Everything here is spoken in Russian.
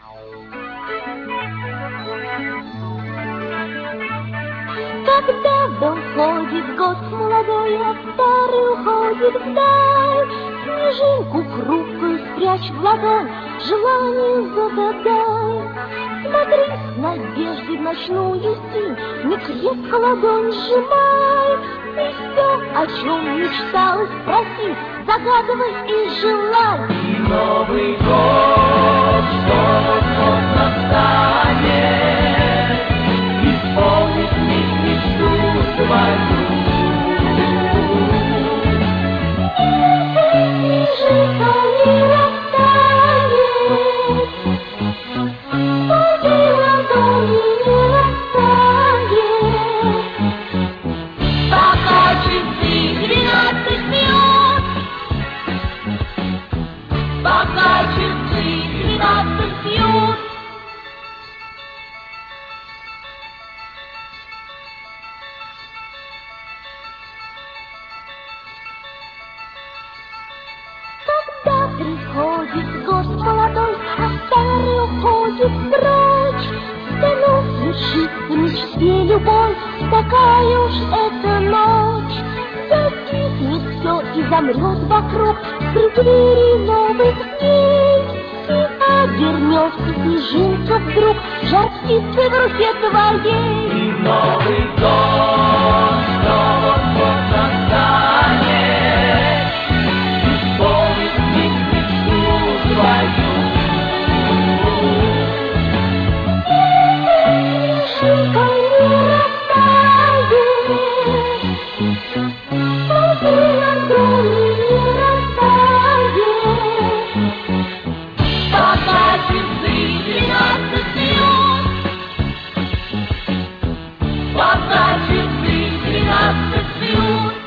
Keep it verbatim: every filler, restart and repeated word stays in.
Когда в дом ходит гость молодой, а старый уходит вдаль, снежинку хрупкую спрячь в ладонь, желание загадай. Смотри с надеждой в ночную синь, не крепко ладонь сжимай, и все, о чем мечталось, проси, загадывай и желай. И Новый год, что вот настанет, исполнит миг мечту твою. Снежинка не растает, твоей ладони не растает. Пока часы двенадцать бьют, пока часы двенадцать бьют. Когда приходит гость молодой, а старый уходит прочь, вновь свершится мечте любовь, такая уж эта ночь. Затихнет все и замрет вокруг в преддверии новых дней, и обернется снежинка вдруг жар птицы в руке твоей. И Новый год, что вот-вот настанет, исполнит миг мечту твою. Снежинка не растает, твоей ладони не растает. Пока часы двенадцать бьют, пока часы двенадцать бьют.